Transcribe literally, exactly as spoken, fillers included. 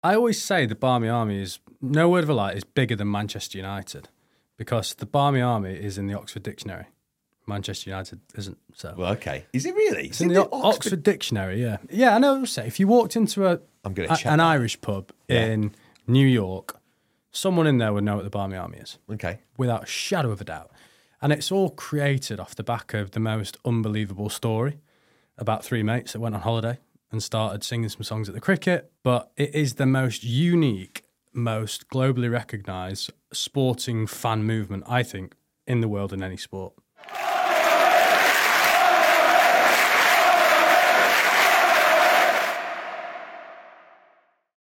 I always say the Barmy Army is, no word of a lie, is bigger than Manchester United because the Barmy Army is in the Oxford Dictionary. Manchester United isn't. So Well, okay. Is it really? it's in the, Oxford... Oxford Dictionary, yeah. Yeah, I know. Say, if you walked into a, I'm gonna a check an that. Irish pub Yeah. in New York, someone in there would know what the Barmy Army is. Okay. Without a shadow of a doubt. And it's all created off the back of the most unbelievable story about three mates that went on holiday and started singing some songs at the cricket. But it is the most unique, most globally recognised sporting fan movement, I think, in the world in any sport.